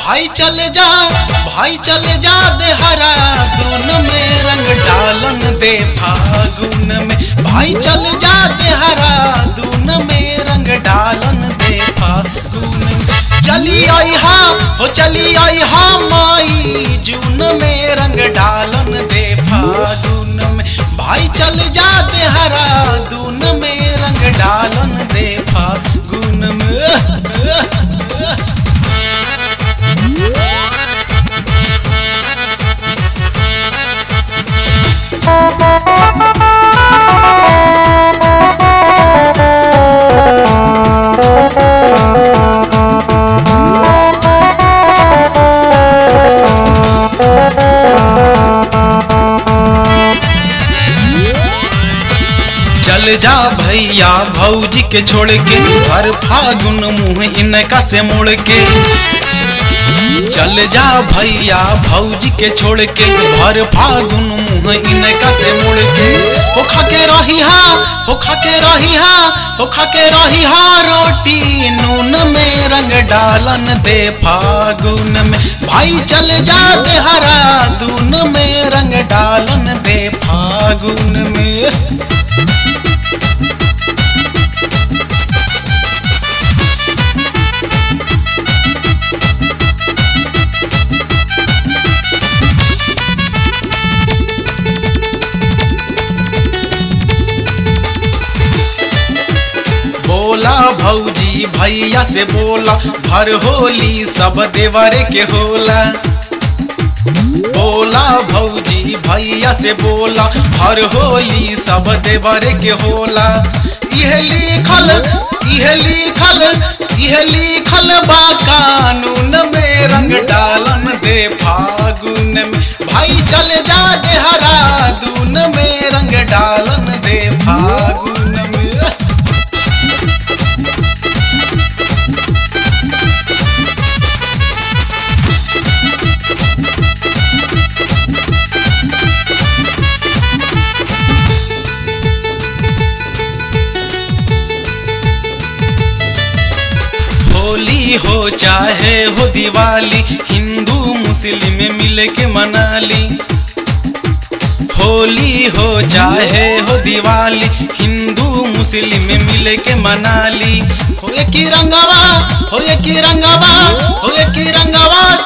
भाई चल जा देहरादून में रंग डालन दे फागुन में। भाई चल जा देहरादून में रंग डालन दे फागुन में। चली आई हा माई जून में रंग डालन दे फागुन में। भाई चल जा देहरादून में रंग डालन दे फागुन में। चल जा भैया भौजी के छोड़ के हर फागुन मुँह इनका से मुड़ के। चल जा भैया भौजी के छोड़ के हर फागुन मुँह इनका से मुड़ के। हो खा के रही हा रोटी नून में रंग डालन दे फागुन में। भाई चल जा देहरादून में रंग डालन दे फागुन में। बोला भौजी भैया से बोला भर होली सब देवरे के होला। बोला भौजी भैया से बोला भर होली सब देवरे के होला। यह लिखल बा कानून में रंग डालन दे फागुन में। भाई चल जा देहरादून में रंग डालन दे फागुन में। होली हो चाहे हो दिवाली हिंदू मुस्लिम मिल के मनाली। होली हो चाहे हो दिवाली हिंदू मुस्लिम मिल के मनाली। हो एक ही रंगवा